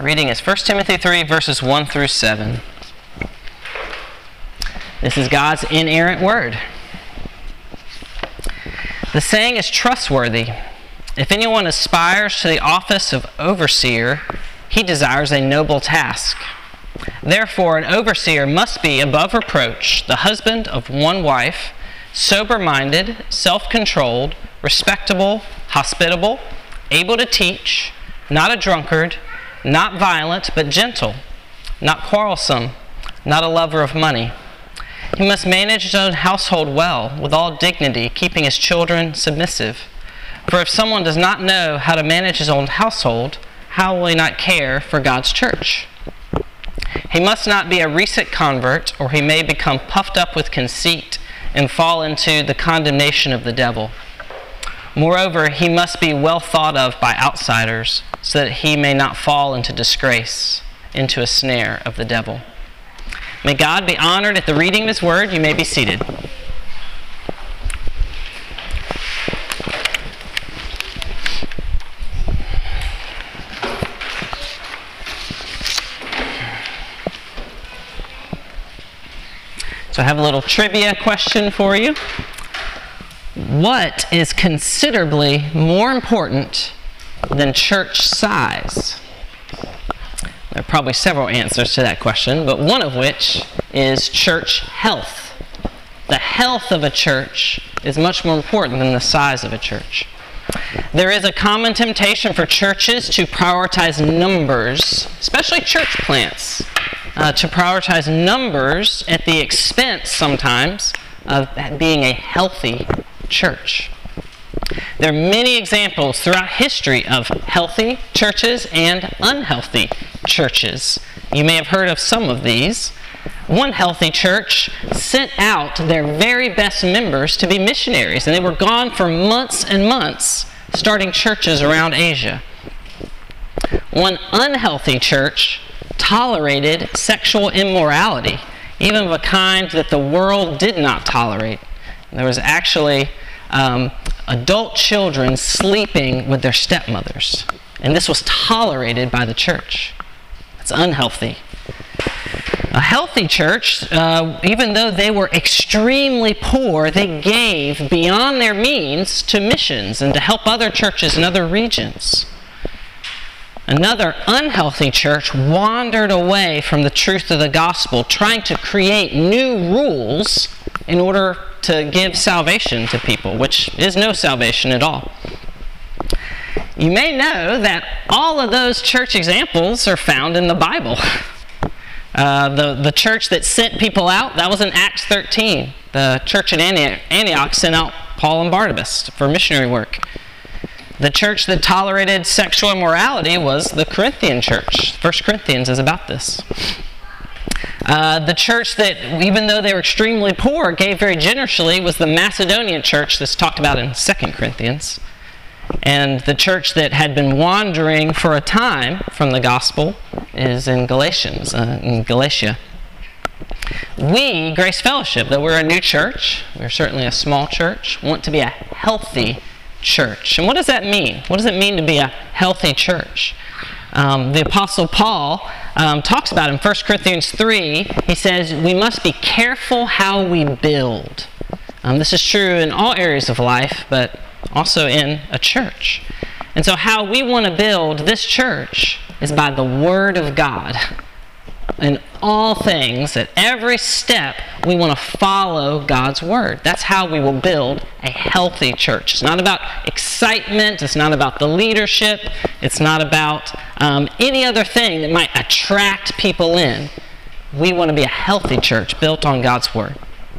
reading is 1 Timothy 3, verses 1 through 7. This is God's inerrant word. The saying is trustworthy. If anyone aspires to the office of overseer, he desires a noble task. Therefore, an overseer must be above reproach, the husband of one wife, sober-minded, self-controlled, respectable, hospitable, able to teach, not a drunkard, not violent, but gentle, not quarrelsome, not a lover of money. He must manage his own household well, with all dignity, keeping his children submissive. For if someone does not know how to manage his own household, how will he not care for God's church? He must not be a recent convert, or he may become puffed up with conceit and fall into the condemnation of the devil. Moreover, he must be well thought of by outsiders, so that he may not fall into disgrace, into a snare of the devil. May God be honored at the reading of His Word. You may be seated. So I have a little trivia question for you. What is considerably more important than church size? There are probably several answers to that question, but one of which is church health. The health of a church is much more important than the size of a church. There is a common temptation for churches to prioritize numbers, especially church plants, to prioritize numbers at the expense sometimes of being a healthy church. There are many examples throughout history of healthy churches and unhealthy churches. You may have heard of some of these. One healthy church sent out their very best members to be missionaries, and they were gone for months and months, starting churches around Asia. One unhealthy church tolerated sexual immorality, even of a kind that the world did not tolerate. There was actually adult children sleeping with their stepmothers, and this was tolerated by the church. It's unhealthy. A healthy church, even though they were extremely poor, they gave beyond their means to missions and to help other churches in other regions. Another unhealthy church wandered away from the truth of the gospel, trying to create new rules in order to give salvation to people, which is no salvation at all. You may know that all of those church examples are found in the Bible. The church that sent people out, that was in Acts 13. The church at Antioch sent out Paul and Barnabas for missionary work. The church that tolerated sexual immorality was the Corinthian church. 1 Corinthians is about this. The church that, even though they were extremely poor, gave very generously was the Macedonian church that's talked about in 2 Corinthians. And the church that had been wandering for a time from the gospel is in Galatians, in Galatia. We, Grace Fellowship, though we're a new church, we're certainly a small church, want to be a healthy church. And what does that mean? What does it mean to be a healthy church? The Apostle Paul talks about in 1 Corinthians 3, he says, we must be careful how we build. This is true in all areas of life, but also in a church. And so how we want to build this church is by the Word of God. In all things, at every step, we want to follow God's Word. That's how we will build a healthy church. It's not about excitement. It's not about the leadership. It's not about any other thing that might attract people in. We want to be a healthy church built on God's Word.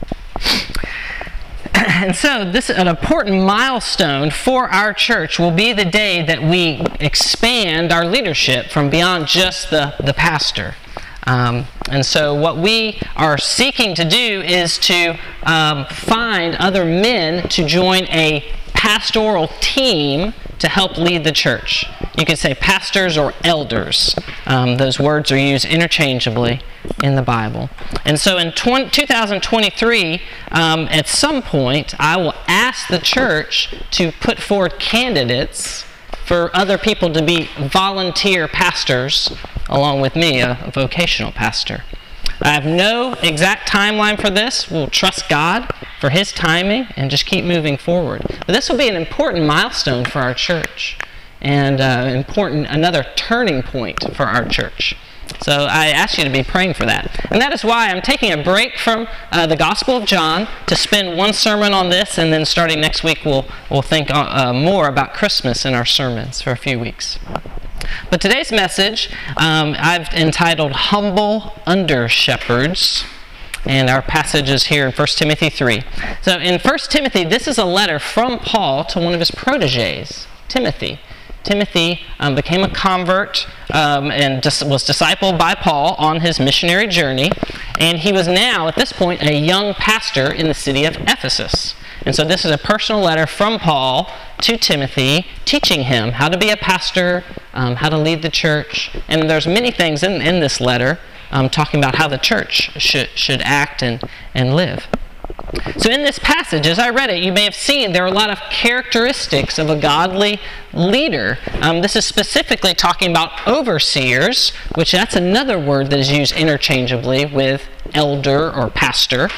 And so this an important milestone for our church will be the day that we expand our leadership from beyond just the pastor. And so what we are seeking to do is to find other men to join a pastoral team to help lead the church. You could say pastors or elders. Those words are used interchangeably in the Bible. And so in 2023, at some point, I will ask the church to put forward candidates for other people to be volunteer pastors along with me, a vocational pastor. I have no exact timeline for this. We'll trust God for His timing and just keep moving forward. But this will be an important milestone for our church and another turning point for our church. So I ask you to be praying for that. And that is why I'm taking a break from the Gospel of John to spend one sermon on this, and then starting next week we'll think more about Christmas in our sermons for a few weeks. But today's message I've entitled Humble Under-Shepherds, and our passage is here in 1 Timothy 3. So in 1 Timothy, this is a letter from Paul to one of his protégés, Timothy. Timothy became a convert and was discipled by Paul on his missionary journey, and he was now, at this point, a young pastor in the city of Ephesus. And so this is a personal letter from Paul to Timothy, teaching him how to be a pastor, how to lead the church. And there's many things in this letter talking about how the church should act and live. So in this passage, as I read it, you may have seen there are a lot of characteristics of a godly leader. This is specifically talking about overseers, which that's another word that is used interchangeably with elder or pastor.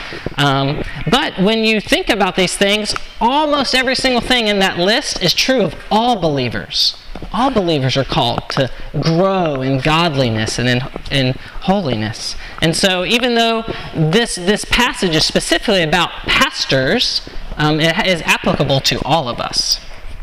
But when you think about these things, almost every single thing in that list is true of all believers. All believers are called to grow in godliness and in holiness. And so even though this passage is specifically about pastors, it is applicable to all of us.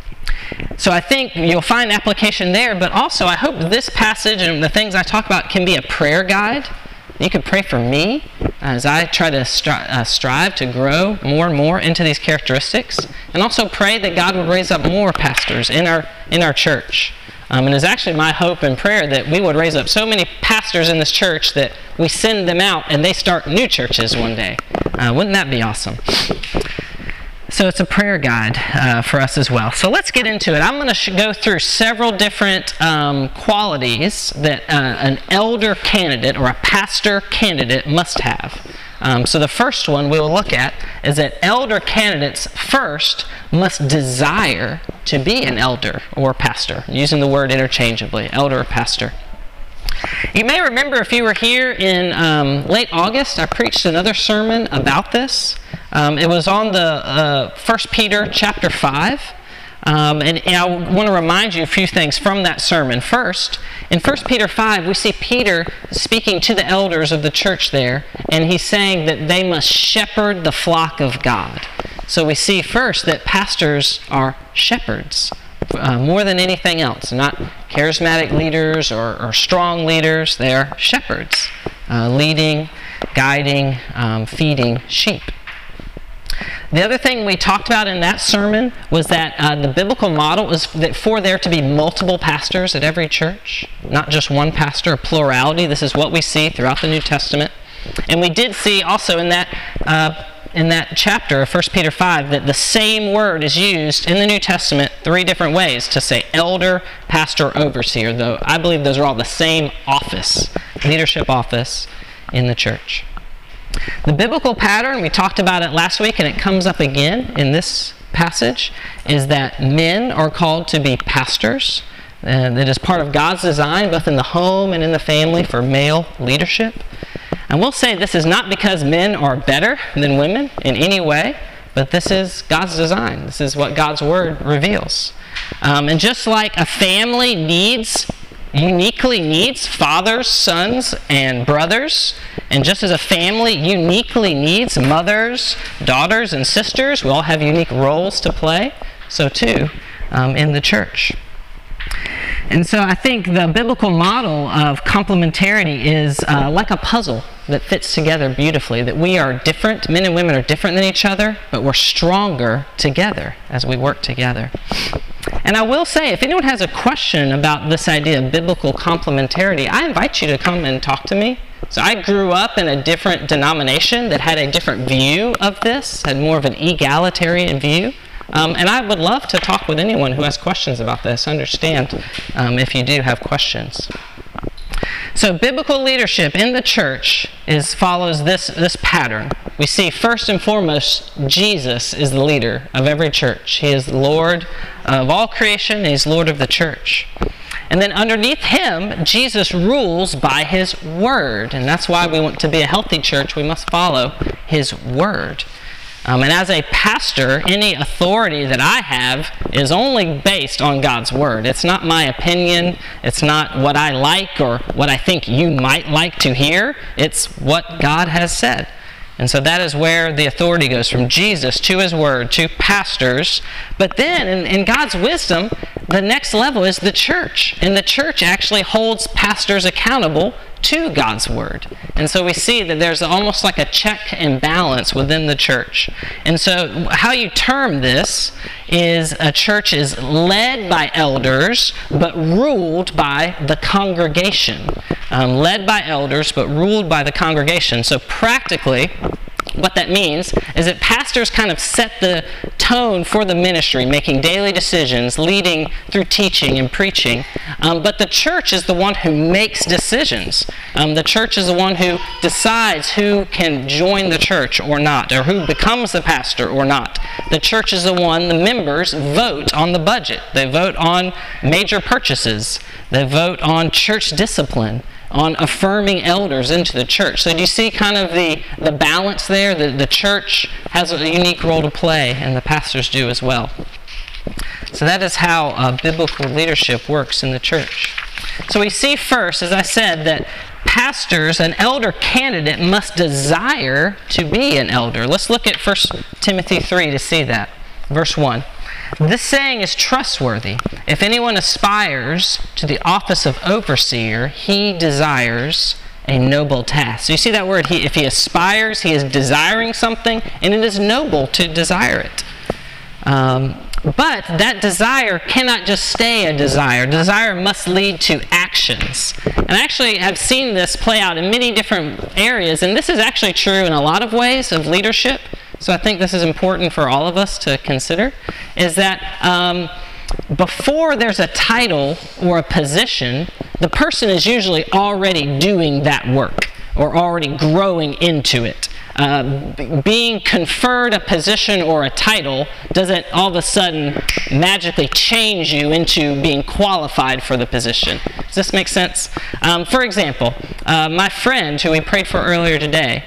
So I think you'll find application there, but also I hope this passage and the things I talk about can be a prayer guide. You can pray for me as I try to strive to grow more and more into these characteristics, and also pray that God would raise up more pastors in our church. And it's actually my hope and prayer that we would raise up so many pastors in this church that we send them out and they start new churches one day. Wouldn't that be awesome? So it's a prayer guide for us as well. So let's get into it. I'm going to go through several different qualities that an elder candidate or a pastor candidate must have. So the first one we will look at is that elder candidates first must desire to be an elder or pastor, using the word interchangeably, elder or pastor. You may remember if you were here in late August, I preached another sermon about this. It was on the 1 Peter chapter 5. And I want to remind you a few things from that sermon. First, in 1 Peter 5, we see Peter speaking to the elders of the church there, and he's saying that they must shepherd the flock of God. So we see first that pastors are shepherds more than anything else. They're not charismatic leaders or strong leaders. They are shepherds, leading, guiding, feeding sheep. The other thing we talked about in that sermon was that the biblical model is that for there to be multiple pastors at every church, not just one pastor, a plurality. This is what we see throughout the New Testament. And we did see also in that chapter of 1 Peter 5 that the same word is used in the New Testament 3 different ways to say elder, pastor, overseer, though I believe those are all the same office, leadership office in the church. The biblical pattern, we talked about it last week and it comes up again in this passage, is that men are called to be pastors. That is part of God's design, both in the home and in the family, for male leadership. And we'll say this is not because men are better than women in any way, but this is God's design. This is what God's Word reveals. And just like a family uniquely needs fathers, sons, and brothers, and just as a family uniquely needs mothers, daughters, and sisters, we all have unique roles to play, so too in the church. And so I think the biblical model of complementarity is like a puzzle that fits together beautifully, that we are different, men and women are different than each other, but we're stronger together as we work together. And I will say, if anyone has a question about this idea of biblical complementarity, I invite you to come and talk to me. So I grew up in a different denomination that had a different view of this, had more of an egalitarian view. And I would love to talk with anyone who has questions about this. Understand if you do have questions. So biblical leadership in the church follows this pattern. We see first and foremost, Jesus is the leader of every church. He is the Lord of all creation, and He's Lord of the church. And then underneath Him, Jesus rules by His Word. And that's why we want to be a healthy church. We must follow His Word. And as a pastor, any authority that I have is only based on God's Word. It's not my opinion. It's not what I like or what I think you might like to hear. It's what God has said. And so that is where the authority goes, from Jesus to His Word to pastors. But then, in God's wisdom, the next level is the church. And the church actually holds pastors accountable to God's Word. And so we see that there's almost like a check and balance within the church. And so how you term this is a church is led by elders, but ruled by the congregation. Led by elders, but ruled by the congregation. So practically, what that means is that pastors kind of set the tone for the ministry, making daily decisions, leading through teaching and preaching. But the church is the one who makes decisions. The church is the one who decides who can join the church or not, or who becomes the pastor or not. The church is the one, the members vote on the budget. They vote on major purchases. They vote on church discipline, on affirming elders into the church. So do you see kind of the balance there? The church has a unique role to play, and the pastors do as well. So that is how biblical leadership works in the church. So we see first, as I said, that pastors, an elder candidate, must desire to be an elder. Let's look at 1 Timothy 3 to see that. Verse 1. This saying is trustworthy. If anyone aspires to the office of overseer, he desires a noble task. So you see that word, if he aspires, he is desiring something, and it is noble to desire it. But that desire cannot just stay a desire. Desire must lead to actions. And I actually have seen this play out in many different areas, and this is actually true in a lot of ways of leadership. So I think this is important for all of us to consider, is that before there's a title or a position, the person is usually already doing that work or already growing into it. Being conferred a position or a title doesn't all of a sudden magically change you into being qualified for the position. Does this make sense? For example, my friend who we prayed for earlier today,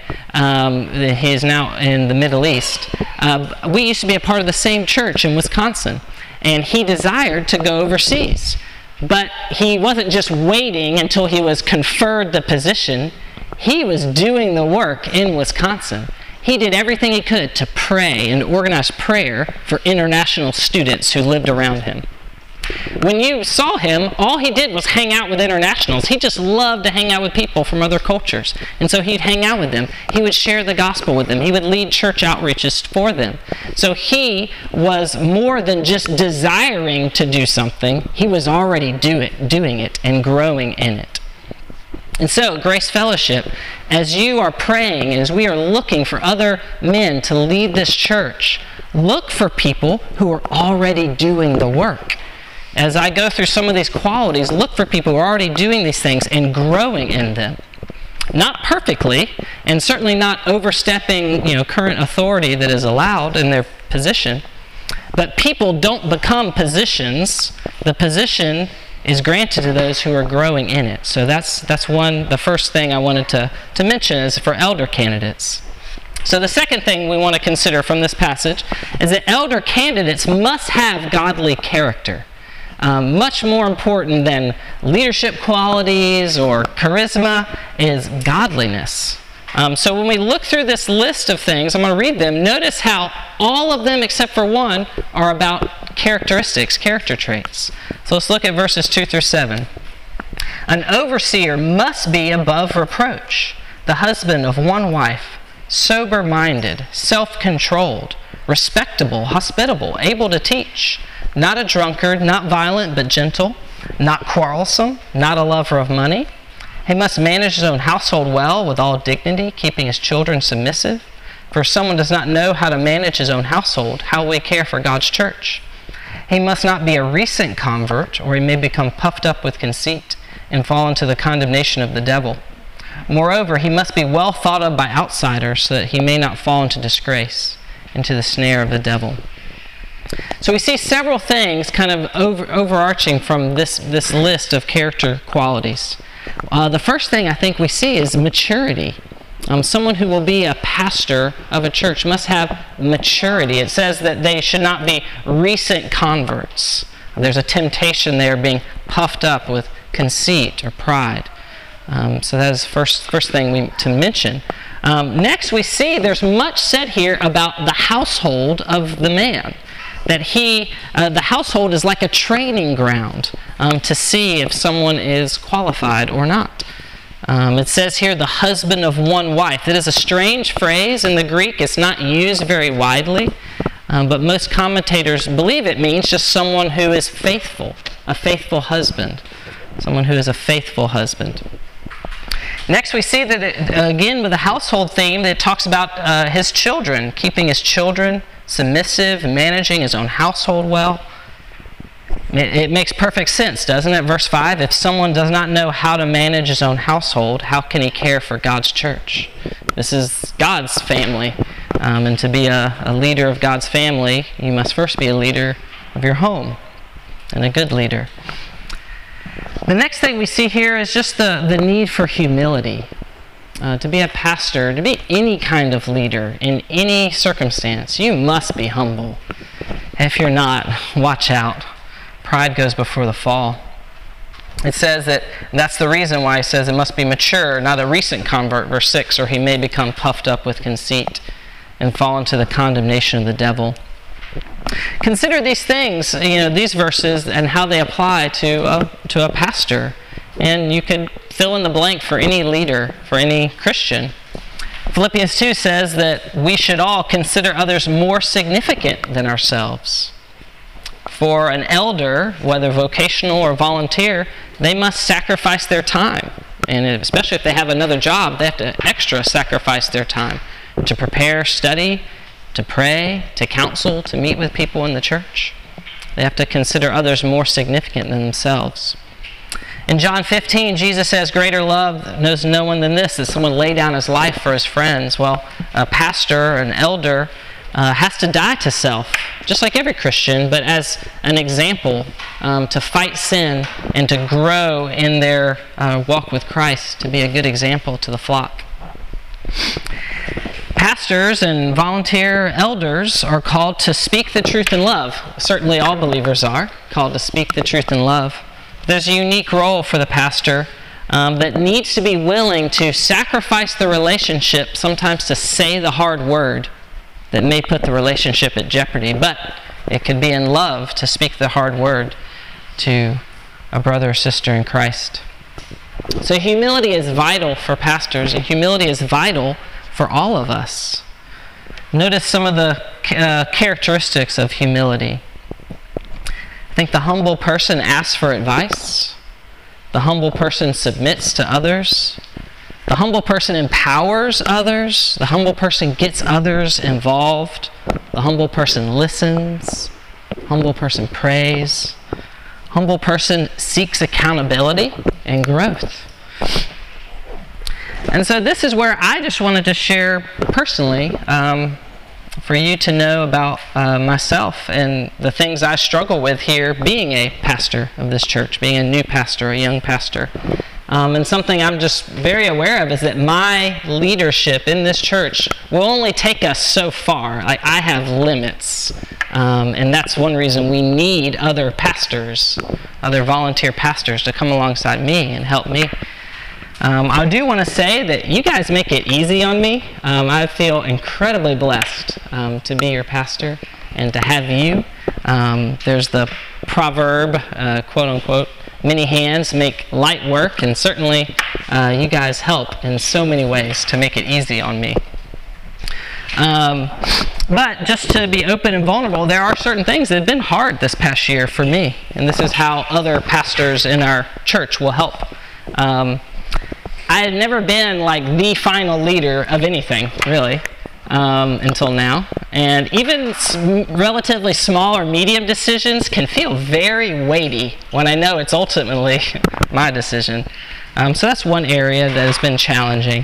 he is now in the Middle East. We used to be a part of the same church in Wisconsin, and he desired to go overseas. But he wasn't just waiting until he was conferred the position. He was doing the work in Wisconsin. He did everything he could to pray and organize prayer for international students who lived around him. When you saw him, all he did was hang out with internationals. He just loved to hang out with people from other cultures. And so he'd hang out with them. He would share the gospel with them. He would lead church outreaches for them. So he was more than just desiring to do something. He was already doing it and growing in it. And so, Grace Fellowship, as you are praying, as we are looking for other men to lead this church, look for people who are already doing the work. As I go through some of these qualities, look for people who are already doing these things and growing in them. Not perfectly, and certainly not overstepping, current authority that is allowed in their position, but people don't become positions. The position is granted to those who are growing in it. So that's the first thing I wanted to mention is for elder candidates. So the second thing we want to consider from this passage is that elder candidates must have godly character. Much more important than leadership qualities or charisma is godliness. So when we look through this list of things, I'm going to read them. Notice how all of them except for one are about characteristics, character traits. So let's look at verses 2 through 7. An overseer must be above reproach, the husband of one wife, sober-minded, self-controlled, respectable, hospitable, able to teach, not a drunkard, not violent but gentle, not quarrelsome, not a lover of money. He must manage his own household well with all dignity, keeping his children submissive. For if someone does not know how to manage his own household, how will he care for God's church? He must not be a recent convert, or he may become puffed up with conceit. and fall into the condemnation of the devil. Moreover, he must be well thought of by outsiders so that he may not fall into disgrace, into the snare of the devil. So we see several things kind of overarching from this list of character qualities. The first thing I think we see is maturity. Someone who will be a pastor of a church must have maturity. It says that they should not be recent converts. There's a temptation there being puffed up with conceit or pride. So that is the first thing to mention. Next, we see there's much said here about the household of the man. That the household is like a training ground to see if someone is qualified or not. It says here, the husband of one wife. It is a strange phrase in the Greek. It's not used very widely, but most commentators believe it means just someone who is faithful, a faithful husband. Someone who is a faithful husband. Next, we see that, again, with the household theme, that it talks about his children, keeping his children submissive, managing his own household well. It makes perfect sense, doesn't it? Verse 5, if someone does not know how to manage his own household, how can he care for God's church? This is God's family. And to be a leader of God's family, you must first be a leader of your home, and a good leader. The next thing we see here is just the need for humility. To be a pastor, to be any kind of leader in any circumstance, you must be humble. If you're not, watch out. Pride goes before the fall. It says that's the reason why it says it must be mature, not a recent convert, verse 6, or he may become puffed up with conceit and fall into the condemnation of the devil. Consider these things, these verses, and how they apply to a pastor. And you could fill in the blank for any leader, for any Christian. Philippians 2 says that we should all consider others more significant than ourselves. For an elder, whether vocational or volunteer, they must sacrifice their time. And especially if they have another job, they have to extra sacrifice their time to prepare, study, to pray, to counsel, to meet with people in the church. They have to consider others more significant than themselves. In John 15, Jesus says, greater love knows no one than this, that someone lay down his life for his friends. Well, a pastor, an elder, has to die to self, just like every Christian, but as an example to fight sin and to grow in their walk with Christ, to be a good example to the flock. Pastors and volunteer elders are called to speak the truth in love. Certainly all believers are called to speak the truth in love. There's a unique role for the pastor that needs to be willing to sacrifice the relationship, sometimes to say the hard word that may put the relationship at jeopardy, but it could be in love to speak the hard word to a brother or sister in Christ. So humility is vital for pastors, and humility is vital for all of us. Notice some of the characteristics of humility. I think the humble person asks for advice. The humble person submits to others. The humble person empowers others. The humble person gets others involved. The humble person listens. Humble person prays. Humble person seeks accountability and growth. And so this is where I just wanted to share personally for you to know about myself and the things I struggle with here being a pastor of this church, being a new pastor, a young pastor. And something I'm just very aware of is that my leadership in this church will only take us so far. I have limits. And that's one reason we need other pastors, other volunteer pastors to come alongside me and help me. I do want to say that you guys make it easy on me. I feel incredibly blessed to be your pastor and to have you. There's the proverb, quote unquote, many hands make light work, and certainly you guys help in so many ways to make it easy on me. But just to be open and vulnerable, there are certain things that have been hard this past year for me, and this is how other pastors in our church will help. I had never been like the final leader of anything, really. until now. And even relatively small or medium decisions can feel very weighty when I know it's ultimately my decision. So that's one area that has been challenging.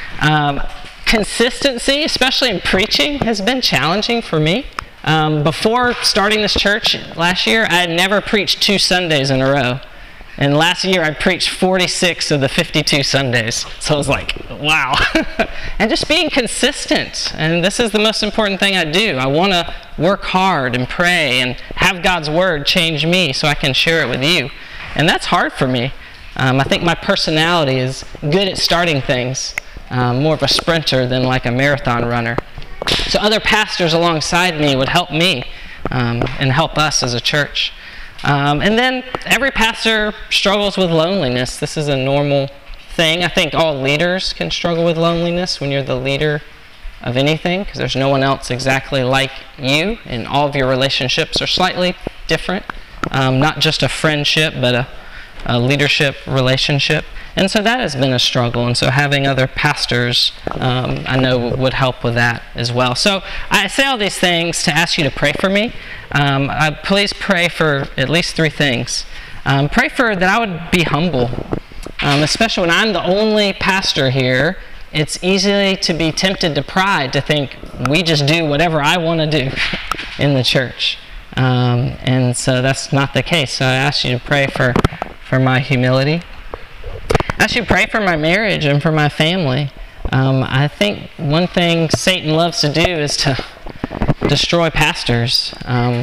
Consistency, especially in preaching, has been challenging for me. Before starting this church last year, I had never preached 2 Sundays in a row. And last year I preached 46 of the 52 Sundays. So I was like, wow. And just being consistent. And this is the most important thing I do. I want to work hard and pray and have God's Word change me so I can share it with you. And that's hard for me. I think my personality is good at starting things. More of a sprinter than like a marathon runner. So other pastors alongside me would help me and help us as a church. And then every pastor struggles with loneliness. This is a normal thing. I think all leaders can struggle with loneliness when you're the leader of anything, because there's no one else exactly like you, and all of your relationships are slightly different. Not just a friendship, but a leadership relationship. And so that has been a struggle, and so having other pastors I know would help with that as well. So I say all these things to ask you to pray for me. Please pray for at least 3 things. Pray for that I would be humble, especially when I'm the only pastor here. It's easy to be tempted to pride, to think we just do whatever I want to do in the church. And so that's not the case. So I ask you to pray for my humility. I should pray for my marriage and for my family. I think one thing Satan loves to do is to destroy pastors.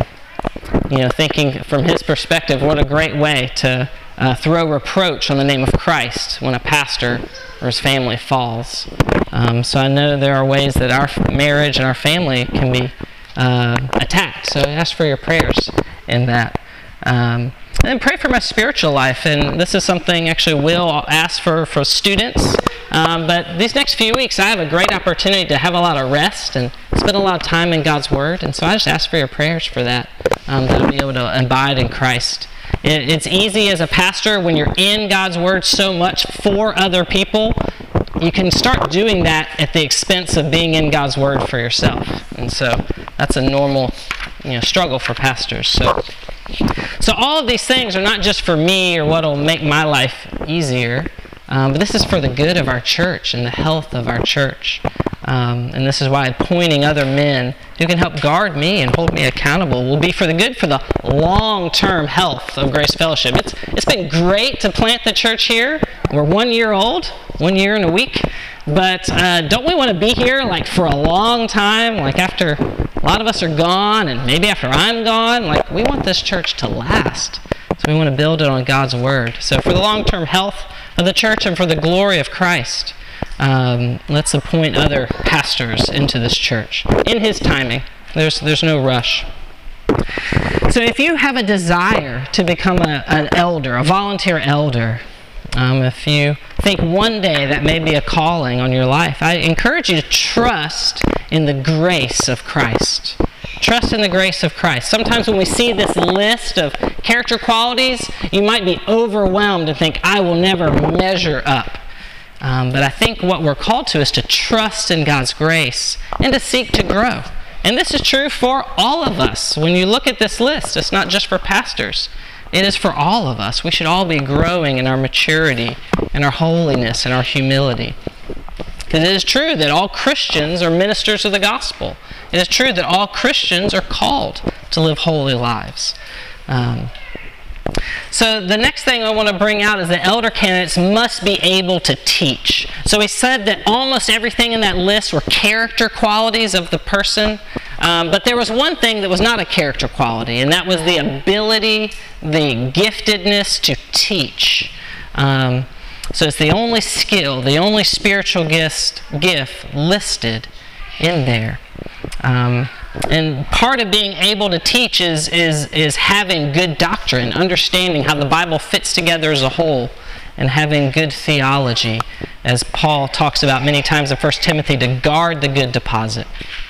Thinking from his perspective, what a great way to throw reproach on the name of Christ when a pastor or his family falls. So I know there are ways that our marriage and our family can be attacked. So I ask for your prayers in that. And then pray for my spiritual life, and this is something actually Will asked for students. But these next few weeks, I have a great opportunity to have a lot of rest and spend a lot of time in God's Word, and so I just ask for your prayers for that, that I'll be able to abide in Christ. It's easy as a pastor when you're in God's Word so much for other people. You can start doing that at the expense of being in God's Word for yourself, and so that's a normal struggle for pastors. So all of these things are not just for me or what will make my life easier, but this is for the good of our church and the health of our church. And this is why appointing other men who can help guard me and hold me accountable will be for the good for the long-term health of Grace Fellowship. It's been great to plant the church here. We're 1 year old, 1 year and a week. But don't we want to be here like for a long time, like after a lot of us are gone and maybe after I'm gone? Like, we want this church to last. So we want to build it on God's Word. So for the long-term health of the church and for the glory of Christ, let's appoint other pastors into this church in His timing. There's no rush. So if you have a desire to become an elder, a volunteer elder, if you think one day that may be a calling on your life, I encourage you to trust in the grace of Christ. Trust in the grace of Christ. Sometimes when we see this list of character qualities, you might be overwhelmed and think, I will never measure up. But I think what we're called to is to trust in God's grace and to seek to grow. And this is true for all of us. When you look at this list, it's not just for pastors. It is for all of us. We should all be growing in our maturity, in our holiness, and our humility. Because it is true that all Christians are ministers of the gospel. It is true that all Christians are called to live holy lives. So the next thing I want to bring out is that elder candidates must be able to teach. So we said that almost everything in that list were character qualities of the person, but there was one thing that was not a character quality, and that was the ability, the giftedness to teach. So it's the only skill, the only spiritual gift listed in there. And part of being able to teach is having good doctrine, understanding how the Bible fits together as a whole, and having good theology, as Paul talks about many times in 1 Timothy, to guard the good deposit.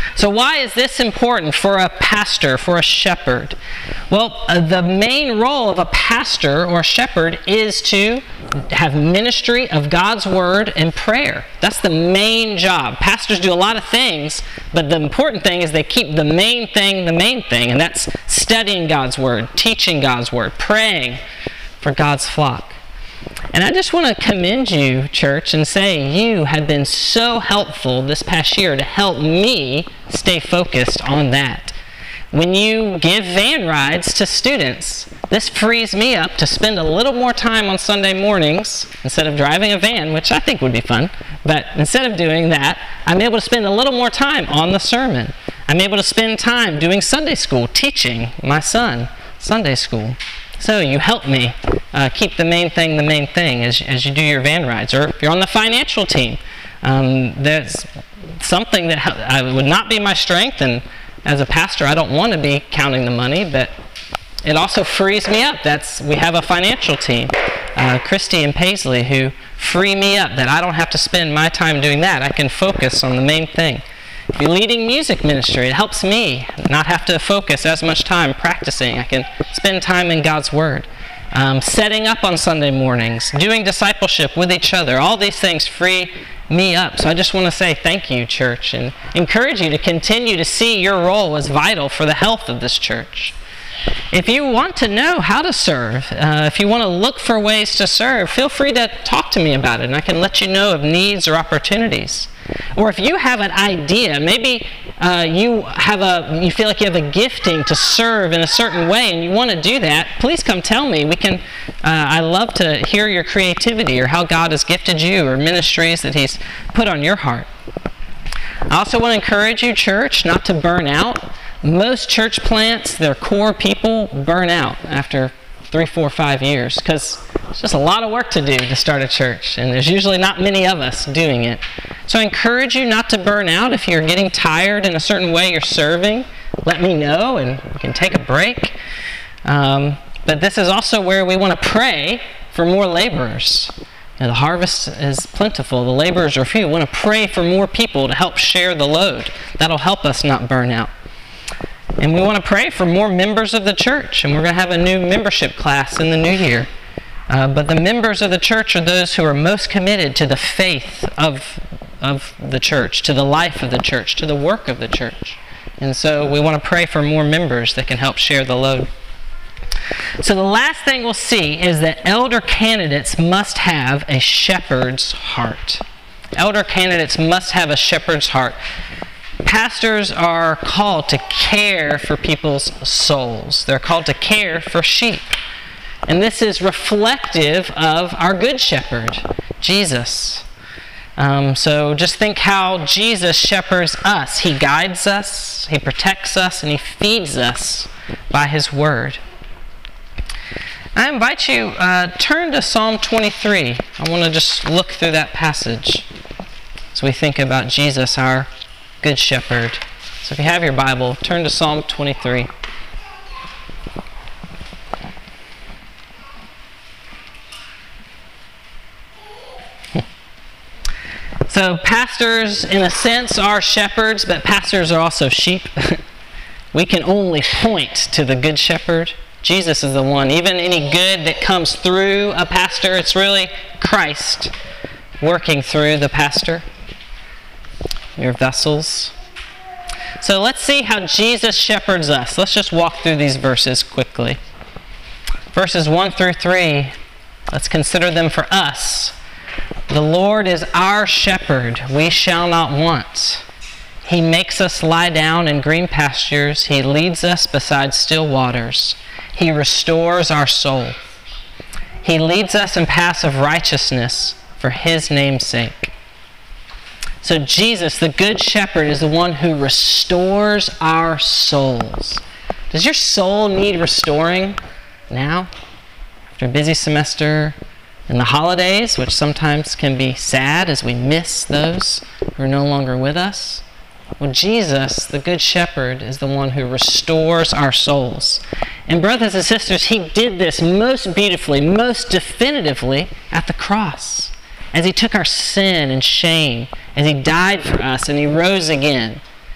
So why is this important for a pastor, for a shepherd? Well, the main role of a pastor or a shepherd is to have ministry of God's word and prayer. That's the main job. Pastors do a lot of things, but the important thing is they keep the main thing, and that's studying God's word, teaching God's word, praying for God's flock. And I just want to commend you, church, and say you have been so helpful this past year to help me stay focused on that. When you give van rides to students, this frees me up to spend a little more time on Sunday mornings instead of driving a van, which I think would be fun. But instead of doing that, I'm able to spend a little more time on the sermon. I'm able to spend time doing Sunday school, teaching my son Sunday school. So you help me keep the main thing as you do your van rides. Or if you're on the financial team, there's something that would not be my strength, and as a pastor I don't want to be counting the money, but it also frees me up. We have a financial team, Christy and Paisley, who free me up, that I don't have to spend my time doing that. I can focus on the main thing. If you're leading music ministry, it helps me not have to focus as much time practicing. I can spend time in God's Word. Setting up on Sunday mornings, doing discipleship with each other, all these things free me up. So I just want to say thank you, church, and encourage you to continue to see your role as vital for the health of this church. If you want to know how to serve, if you want to look for ways to serve, feel free to talk to me about it, and I can let you know of needs or opportunities. Or if you have an idea, maybe you feel like you have a gifting to serve in a certain way and you want to do that, please come tell me. I love to hear your creativity or how God has gifted you or ministries that He's put on your heart. I also want to encourage you, church, not to burn out. Most church plants, their core people, burn out after 3, 4, 5 years because it's just a lot of work to do to start a church, and there's usually not many of us doing it. So I encourage you not to burn out. If you're getting tired in a certain way you're serving, let me know and we can take a break. But this is also where we want to pray for more laborers. The harvest is plentiful, the laborers are few. We want to pray for more people to help share the load. That'll help us not burn out. And we want to pray for more members of the church, and we're going to have a new membership class in the new year. But the members of the church are those who are most committed to the faith of the church, to the life of the church, to the work of the church. And so we want to pray for more members that can help share the load. So the last thing we'll see is that elder candidates must have a shepherd's heart. Elder candidates must have a shepherd's heart. Pastors are called to care for people's souls. They're called to care for sheep. And this is reflective of our good shepherd, Jesus. So just think how Jesus shepherds us. He guides us, He protects us, and He feeds us by His word. I invite you, turn to Psalm 23. I want to just look through that passage as we think about Jesus, our good shepherd. So if you have your Bible, turn to Psalm 23. So pastors, in a sense, are shepherds, but pastors are also sheep. We can only point to the good shepherd. Jesus is the one. Even any good that comes through a pastor, it's really Christ working through the pastor. Your vessels. So let's see how Jesus shepherds us. Let's just walk through these verses quickly. Verses 1 through 3, let's consider them for us. The Lord is our shepherd, we shall not want. He makes us lie down in green pastures. He leads us beside still waters. He restores our soul. He leads us in paths of righteousness for His name's sake. So Jesus, the Good Shepherd, is the one who restores our souls. Does your soul need restoring now? After a busy semester and the holidays, which sometimes can be sad as we miss those who are no longer with us? Well, Jesus, the Good Shepherd, is the one who restores our souls. And brothers and sisters, He did this most beautifully, most definitively at the cross. As He took our sin and shame, as He died for us and He rose again.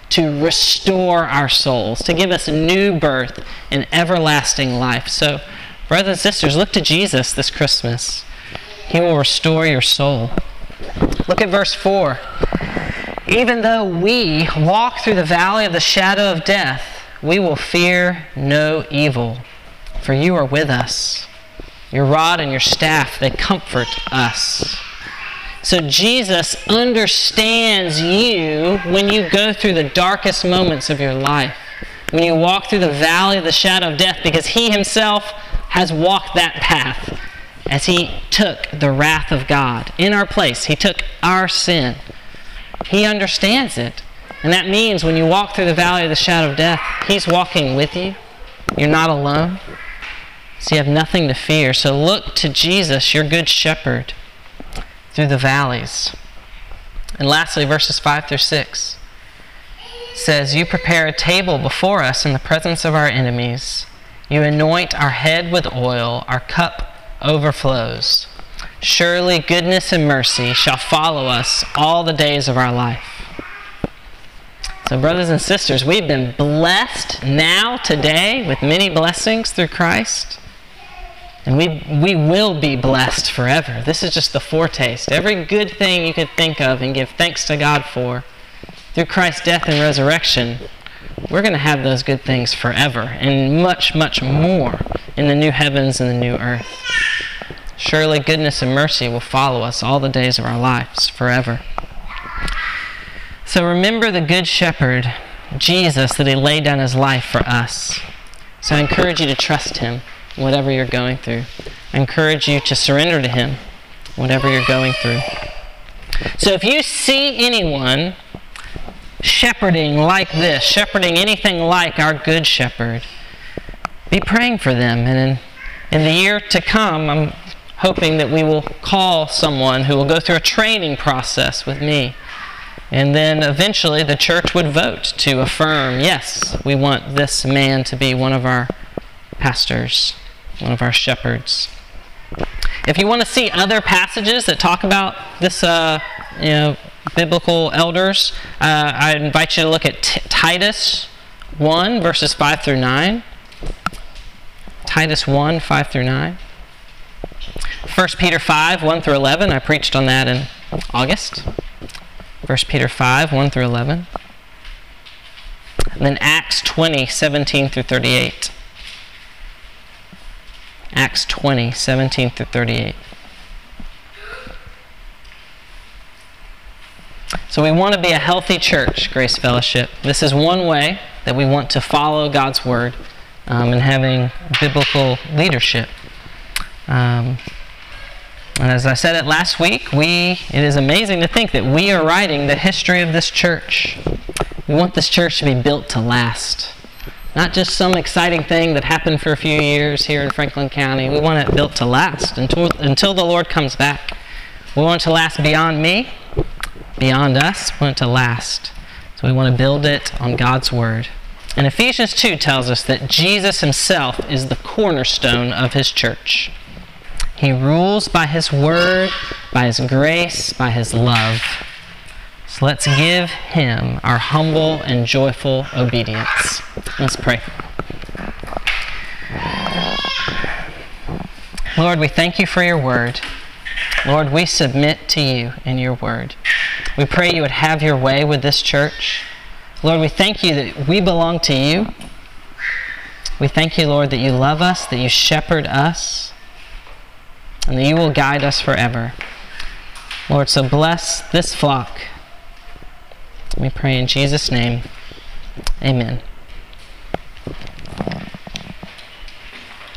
to restore our souls, to give us new birth and everlasting life. So, brothers and sisters, look to Jesus this Christmas. He will restore your soul. Look at verse 4. Even though we walk through the valley of the shadow of death, we will fear no evil, for you are with us. Your rod and your staff, they comfort us. So Jesus understands you when you go through the darkest moments of your life, when you walk through the valley of the shadow of death, because he himself has walked that path as he took the wrath of God in our place. He took our sin. He understands it. And that means when you walk through the valley of the shadow of death, he's walking with you. You're not alone. So you have nothing to fear. So look to Jesus, your good shepherd, through the valleys. And lastly, verses 5 through 6 says, you prepare a table before us in the presence of our enemies. You anoint our head with oil. Our cup overflows. Surely goodness and mercy shall follow us all the days of our life. So brothers and sisters, we've been blessed now, today, with many blessings through Christ. And we will be blessed forever. This is just the foretaste. Every good thing you could think of and give thanks to God for, through Christ's death and resurrection, we're going to have those good things forever, and much, much more in the new heavens and the new earth. Surely goodness and mercy will follow us all the days of our lives forever. So remember the Good Shepherd, Jesus, that he laid down his life for us. So I encourage you to trust him, whatever you're going through. I encourage you to surrender to him, whatever you're going through. So if you see anyone shepherding like this, shepherding anything like our Good Shepherd, be praying for them. And in the year to come, I'm hoping that we will call someone who will go through a training process with me. And then eventually the church would vote to affirm, yes, we want this man to be one of our pastors, one of our shepherds. If you want to see other passages that talk about this, biblical elders, I invite you to look at Titus 1, verses 5 through 9. Titus 1, 5 through 9. 1 Peter 5, 1 through 11. I preached on that in August. 1 Peter 5, 1 through 11. And then Acts 20, 17 through 38. Acts 20, 17 through 38. So we want to be a healthy church, Grace Fellowship. This is one way that we want to follow God's Word and having biblical leadership. And as I said it last week, it is amazing to think that we are writing the history of this church. We want this church to be built to last. Not just some exciting thing that happened for a few years here in Franklin County. We want it built to last until the Lord comes back. We want it to last beyond me, beyond us. We want it to last. So we want to build it on God's Word. And Ephesians 2 tells us that Jesus himself is the cornerstone of his church. He rules by his word, by his grace, by his love. So let's give him our humble and joyful obedience. Let's pray. Lord, we thank you for your word. Lord, we submit to you in your word. We pray you would have your way with this church. Lord, we thank you that we belong to you. We thank you, Lord, that you love us, that you shepherd us, and that you will guide us forever. Lord, so bless this flock. We pray in Jesus' name. Amen.